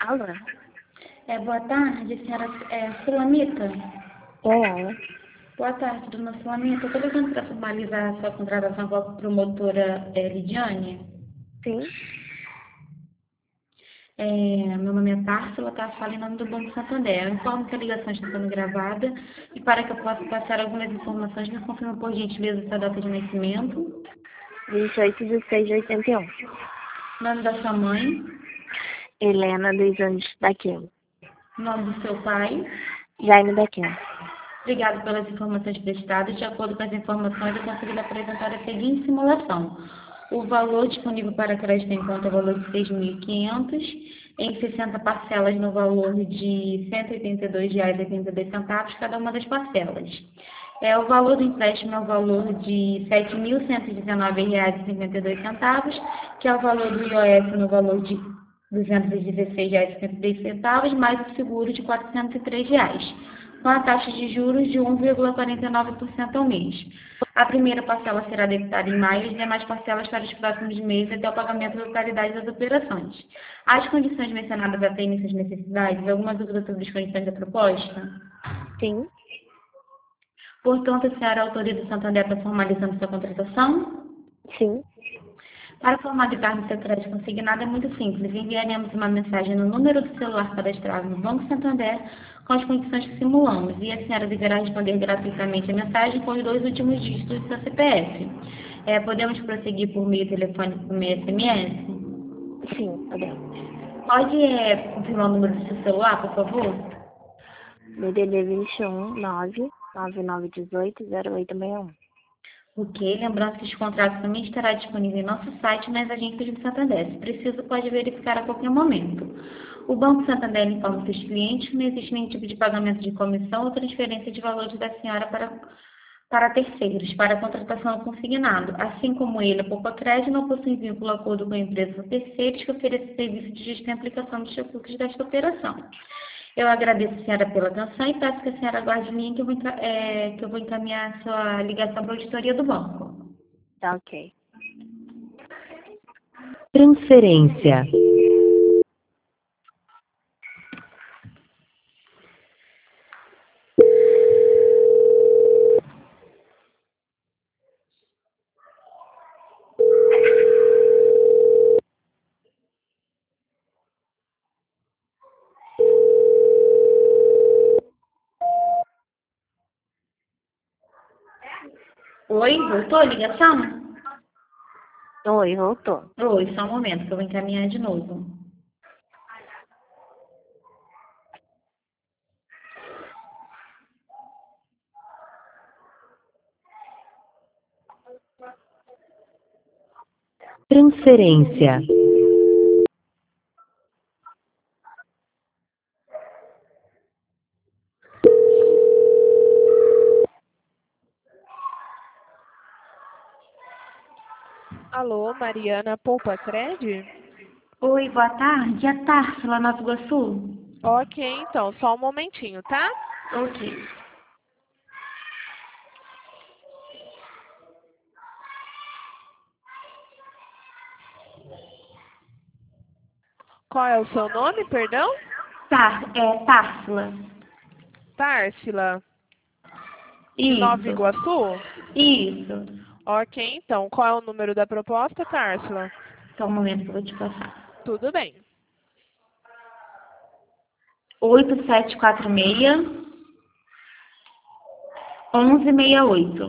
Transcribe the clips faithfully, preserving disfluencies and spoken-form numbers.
Alô? É, boa tarde, senhora é, Sulamita. É, Boa tarde, dona Sulamita. Estou ligando para formalizar a sua contratação com a promotora é, Lidiane. sim. É, meu nome é Társila, tá? Fala em nome do Banco Santander. Eu informo que a ligação está sendo gravada e para que eu possa passar algumas informações, me confirma por gentileza sua data de nascimento, vinte e oito de seis de oitenta e um. nome da sua mãe, Helena dos Anjos daquilo. nome do seu pai. Jaime daquilo. Obrigado pelas informações prestadas. De acordo com as informações, eu consegui apresentar a seguinte simulação. O valor disponível para crédito em conta é o valor de seis mil e quinhentos, em sessenta parcelas no valor de cento e oitenta e dois reais e oitenta e dois centavos cada uma das parcelas. É, o valor do empréstimo é o valor de sete mil cento e dezenove reais e cinquenta e dois centavos, que é o valor do I O F no valor de duzentos e dezesseis reais e cinquenta e três centavos, mais o seguro de quatrocentos e três reais, com a taxa de juros de um vírgula quarenta e nove por cento ao mês. A primeira parcela será debitada em maio e as demais parcelas para os próximos meses até o pagamento da totalidade das operações. As condições mencionadas atendem suas necessidades? Alguma dúvida sobre as condições da proposta? Sim, Portanto, a senhora autoriza o Santander para formalizando sua contratação? sim. Para formalizar no seu crédito consignado é muito simples. Enviaremos uma mensagem no número do celular cadastrado no Banco Santander com as condições que simulamos e a senhora deverá responder gratuitamente a mensagem com os dois últimos dígitos do seu C P F. É, podemos prosseguir por meio telefônico por meio S M S? Sim, podemos. Pode é, confirmar o número do seu celular, por favor? B D D vinte e um, nove, nove nove um oito, zero oito seis um. Ok, lembrando que os contratos também estará disponível em nosso site nas agências do Santander. Se preciso, pode verificar a qualquer momento. O Banco Santander informa seus clientes que não existe nenhum tipo de pagamento de comissão ou transferência de valores da senhora para, para terceiros, para a contratação do consignado. Assim como ele, a Poupa Crédito não possui vínculo ou acordo com a empresa ou terceiros que ofereça serviço de gestão e aplicação dos recursos desta operação. Eu agradeço a senhora pela atenção e peço que a senhora aguarde em mim que eu vou, enca- é, que eu vou encaminhar a sua ligação para a auditoria do banco. Tá ok. Transferência. Oi, voltou a ligação? Oi, voltou. Oi, só um momento que eu vou encaminhar de novo. Transferência. Alô, Mariana Poupa Cred? Oi, boa tarde. É Társila, Nova Iguaçu? Ok, então, só um momentinho, tá? Ok. Qual é o seu nome, perdão? Tá, é Társila. Társila, de Nova Isso. Iguaçu? Isso. Ok, então, qual é o número da proposta, Társila? Só um momento que eu vou te passar. Tudo bem. Oito sete quatro seis, onze seis oito.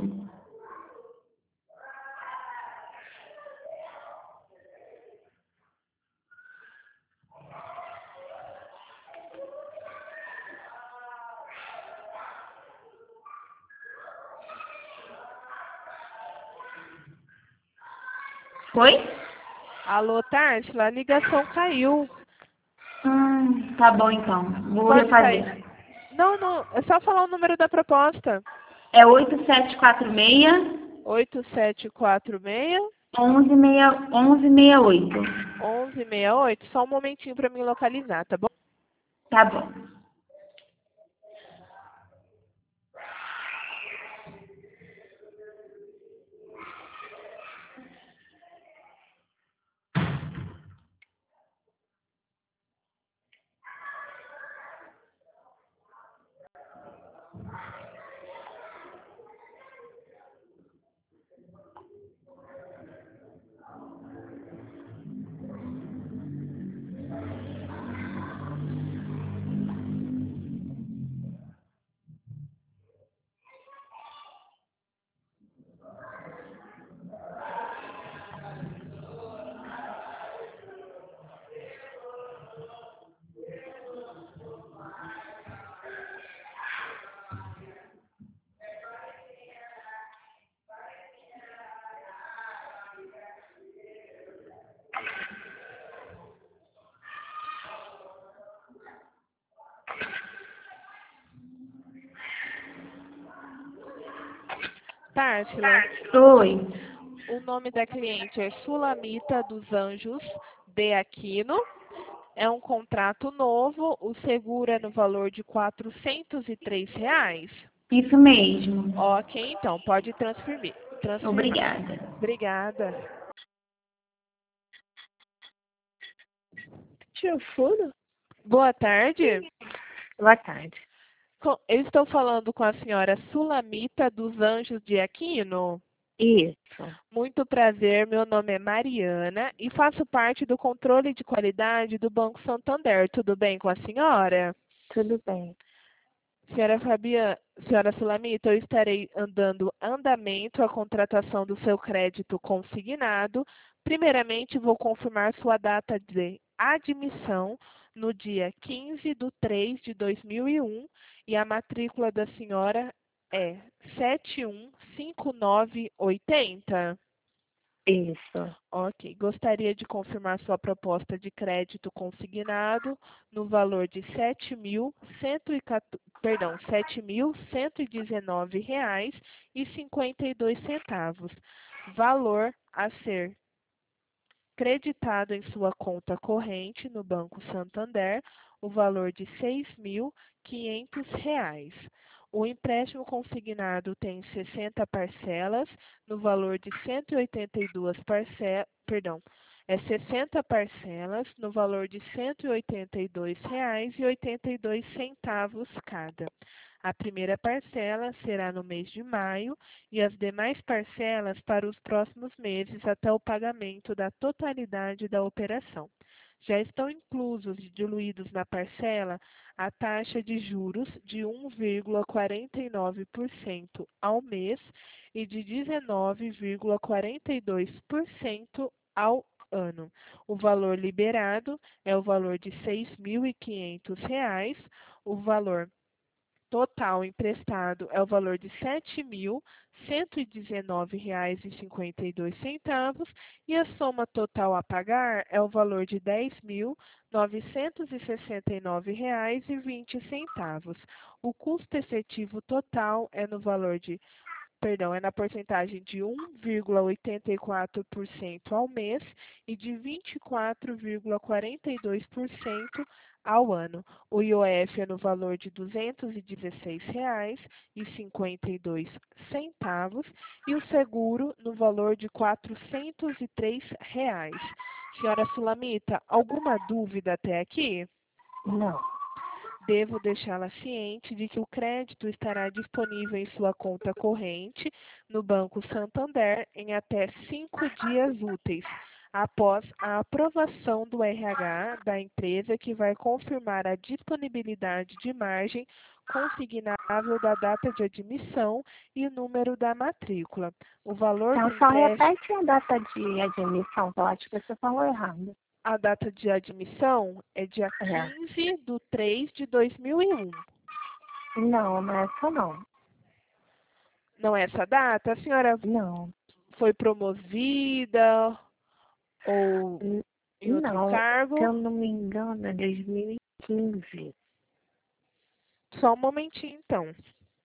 Foi? Alô, Társila, a ligação caiu. Hum, tá bom então. Vou Pode sair. refazer. Não, não, é só falar o número da proposta. É oito sete quatro seis, oito sete quatro seis, onze seis, onze seis oito. um um seis oito. Só um momentinho para me localizar, tá bom? Tá bom. Társila, Oi. o nome da cliente é Sulamita dos Anjos de Aquino. É um contrato novo, o seguro é no valor de quatrocentos e três reais. Isso mesmo. Ok, então, pode transferir. transferir. Obrigada. Obrigada. Tio Furo? Boa tarde. Boa tarde. Co- Eu estou falando com a senhora Sulamita dos Anjos de Aquino. Isso. Muito prazer, meu nome é Mariana e faço parte do controle de qualidade do Banco Santander. Tudo bem com a senhora? Tudo bem. Senhora Fabiana, senhora Sulamita, eu estarei andando andamento a contratação do seu crédito consignado. Primeiramente, vou confirmar sua data de admissão no dia quinze de três de dois mil e um e a matrícula da senhora é sete um cinco nove oito zero. Isso. Ok. Gostaria de confirmar sua proposta de crédito consignado no valor de sete mil cento e quatorze, perdão, sete mil cento e dezenove reais e cinquenta e dois centavos. Valor a ser creditado em sua conta corrente no Banco Santander, o valor de seis mil quinhentos reais. O empréstimo consignado tem sessenta parcelas, no valor de cento e oitenta e duas parcelas, perdão, é sessenta parcelas, no valor de cento e oitenta e dois reais e oitenta e dois centavos cada. A primeira parcela será no mês de maio e as demais parcelas para os próximos meses até o pagamento da totalidade da operação. Já estão inclusos e diluídos na parcela a taxa de juros de um vírgula quarenta e nove por cento ao mês e de dezenove vírgula quarenta e dois por cento ao ano. O valor liberado é o valor de seis mil e quinhentos reais, o valor total emprestado é o valor de sete mil cento e dezenove reais e cinquenta e dois centavos e a soma total a pagar é o valor de dez mil novecentos e sessenta e nove reais e vinte centavos. O custo efetivo total é no valor de Perdão, é na porcentagem de um vírgula oitenta e quatro por cento ao mês e de vinte e quatro vírgula quarenta e dois por cento ao ano. O I O F é no valor de duzentos e dezesseis reais e cinquenta e dois centavos e o seguro no valor de quatrocentos e três reais. Senhora Sulamita, alguma dúvida até aqui? Não. Devo deixá-la ciente de que o crédito estará disponível em sua conta corrente no Banco Santander em até cinco dias úteis, após a aprovação do R H da empresa, que vai confirmar a disponibilidade de margem consignável da data de admissão e o número da matrícula. O valor Então do só empréstimo, repete a data de admissão, que eu acho que você falou errado. a data de admissão é dia É. quinze de três de dois mil e um. Não, não é essa não. Não é essa data? A senhora Não. foi promovida ou N- em outro Não, se cargo? eu não me engano, é dois mil e quinze. Só um momentinho, então.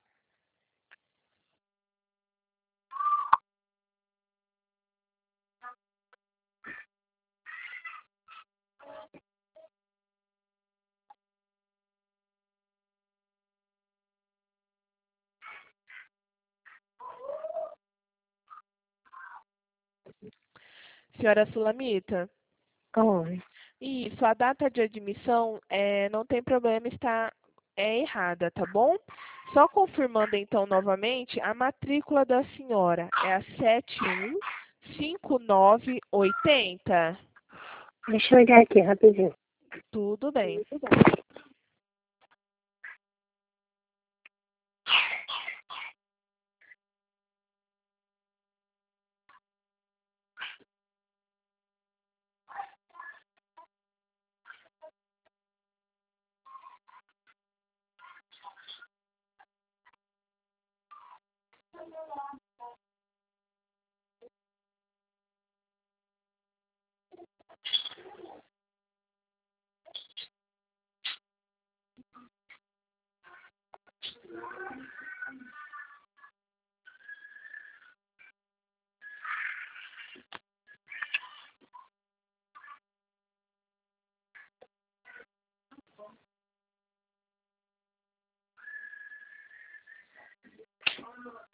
Senhora Sulamita? Oi. Isso, a data de admissão é, não tem problema, está é errada, tá bom? Só confirmando então novamente, a matrícula da senhora é a sete um cinco nove oito zero. Deixa eu olhar aqui rapidinho. Tudo bem.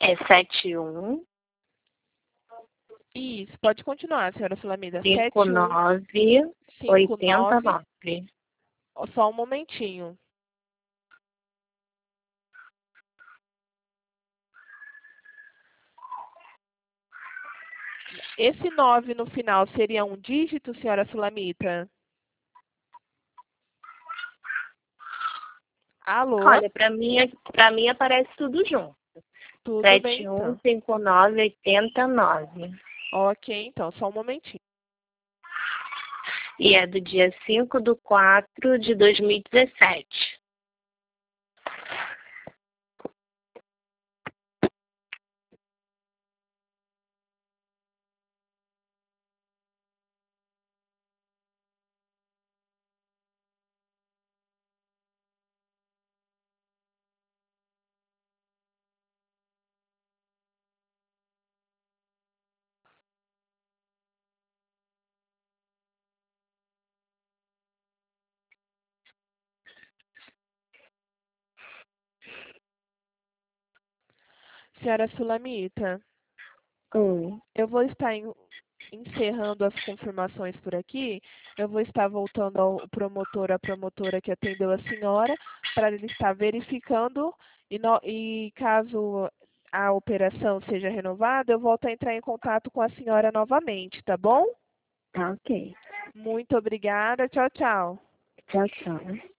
É sete um Isso, pode continuar, senhora Sulamita. cinco nove oito nove. Só um momentinho. Esse nove no final seria um dígito, senhora Sulamita? Alô? Olha, para mim, para mim aparece tudo junto. Tudo bem, sete um então. cinco nove oito nove. Ok, então, só um momentinho. E é do dia cinco de quatro de dois mil e dezessete. Senhora Sulamita, Hum. eu vou estar em- encerrando as confirmações por aqui. Eu vou estar voltando ao promotor, a promotora que atendeu a senhora, para ele estar verificando e, no- e caso a operação seja renovada, eu volto a entrar em contato com a senhora novamente, tá bom? Tá ok. Muito obrigada. Tchau, tchau. Tchau, tchau.